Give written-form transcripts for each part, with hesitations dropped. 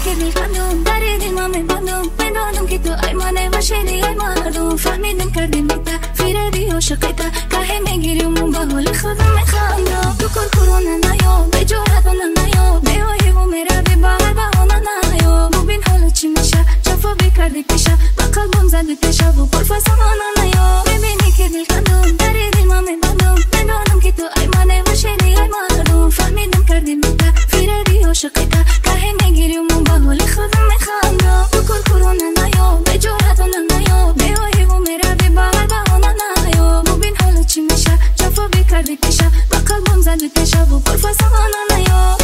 که دل کندم در دل ما میبندم میدانم که تو ارمانه و شیری مردم فهمیدم کردی میتا فیردی عاشقیتا که میگیریم اون با حال خودم میخندم تو کرکرونه نیا به جورتونه نیا بیایی و میروی بغل بهانه نیا ببین حالا چی میشه جفا بکردی پیشه با قلبم زدی پیشه و پرفسانه نیا میبینی که دل کندم در دل ما میبندم میدانم که تو ارمانه و شیری مردم فهمیدم کردی میتا فیردی عاشقیتا که میگیریم اون با حال خودم میخندم تو کرکرونه نیا به جورتونه نیا بیایی و میروی بغل بهانه نیا ببین حالا چی میشه جفا بکردی پیشه با قلبم زدی پیشه و پرفسانه نیا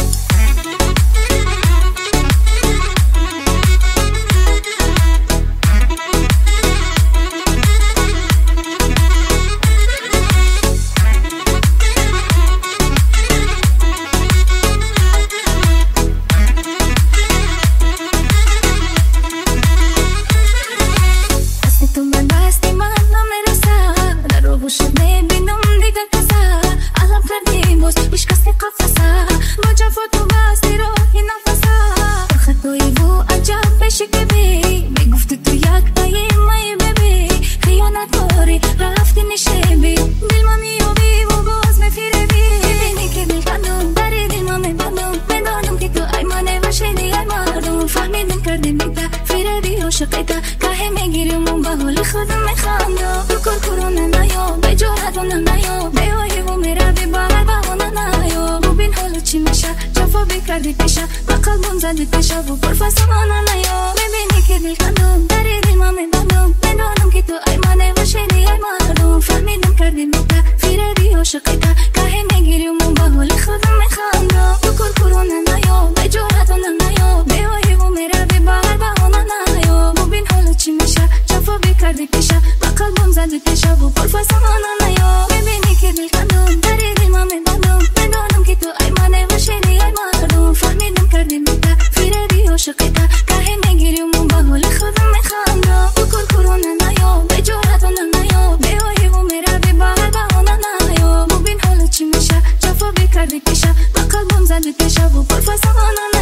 عاشقیتا که میگیریم اون با حال خودم میخندم تو کرکرونه نیا به جورتونه نیا بیایی و میروی بغل بهانه نیا ببین حالا چی میشه جفا بکردی پیشه با قلبم زدی پیشه و پرفسانه نیا میبینی که دل کندم در دل ما میبندم میدانم که تو ارمانه و شیری مردم فهمیدم کردی میتا فیردی عاشقیتا که میگیریم اون با حال خودم میخندم تو کرکرونه نیا به جورتونه نیا بیایی و میروی بغل بهانه نیا ببین حالا چی میشه جفا بکردی پیشه با قلبم زدی پیشه و پرفسانه نیا میبینی که دل کندم در دل ما میبندم میدانم که تو ارمانه و شیری مردم فهمیدم کردی میتا فیردی عاشقیتا که میگیریم اون با حال خودم میخندم تو کرکرونه نیا به جورتونه نیا بیایی و میروی بغل بهانه نیا ببین حالا چی میشه جفا بکردی پیشه با قلبم زدی پیشه و پرفسانه